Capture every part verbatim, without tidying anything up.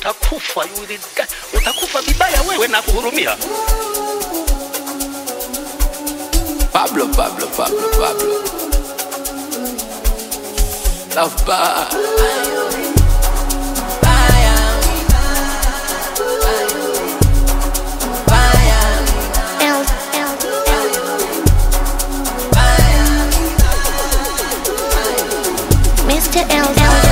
utakufa, utakufa vibaya wewe na kuhurumia. Pablo, Pablo, Pablo, Pablo. Love bar. mister L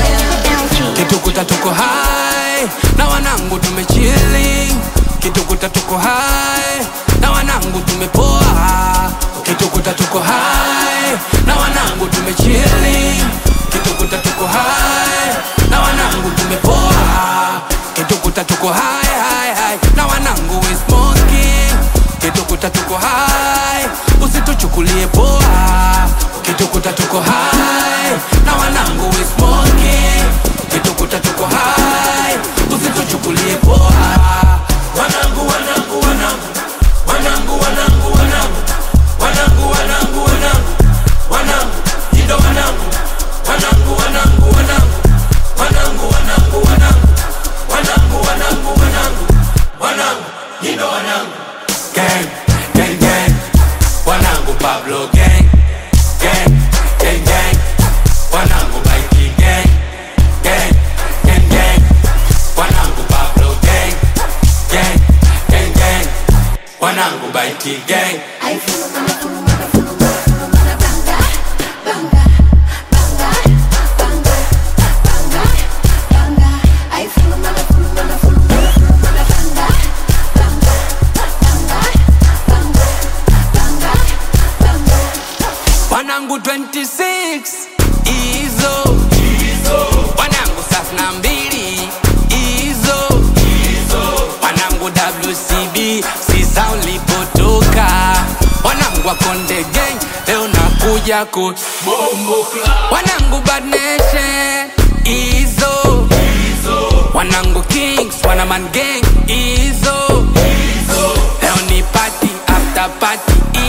G. Kitukuta tuko high na wanangu tumechilling. Kitukuta tuko high na wanangu tumepoa. Kitukuta tuko high na wanangu tumechilling. Kitukuta tuko high na wanangu tumepoa. Kitukuta tuko high high high na wanangu we smoking. Kitukuta tuko high, usituchukulie poa. Kitukuta tuko high na wanangu we smoking. Kitukuta tuko high, usituchukulie poa. Wanangu wanangu wanangu wanangu wanangu wanangu wanangu wanangu wanangu wanangu ndo wanangu wanangu wanangu wanangu wanangu wanangu wanangu wanangu wanangu wanangu wanangu ndo wanangu. Gang gang gang wanangu Pablo gang gang gang gang wanangu Mikey gang gang gang gang wanangu Pablo gang gang gang gang wanangu Mikey gang. I feel mana fulu mana fulu mana mana banga banga banga banga banga banga. I feel mana fulu mana fulu mana fulu mana banga banga banga banga banga banga. Wanangu twenty-six Izo Izo wanangu safna mbili Izo Izo wanangu W C B sisa ulipotoka. Wanangu wakonde gang leo nakuja ku bombo club. Wanangu bad nation Izo Izo wanangu kings wanaman gang Izo Izo leo ni party after party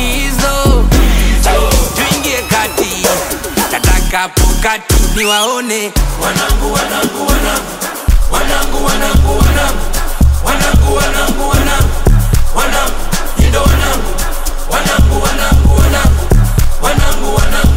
Izo tuingie kati tataka pokati niwaone. Wanangu wanangu wanangu wanangu wanangu wanangu wanangu wanangu wanangu wanangu ndo wanangu wanangu wanangu wanangu wanangu wanangu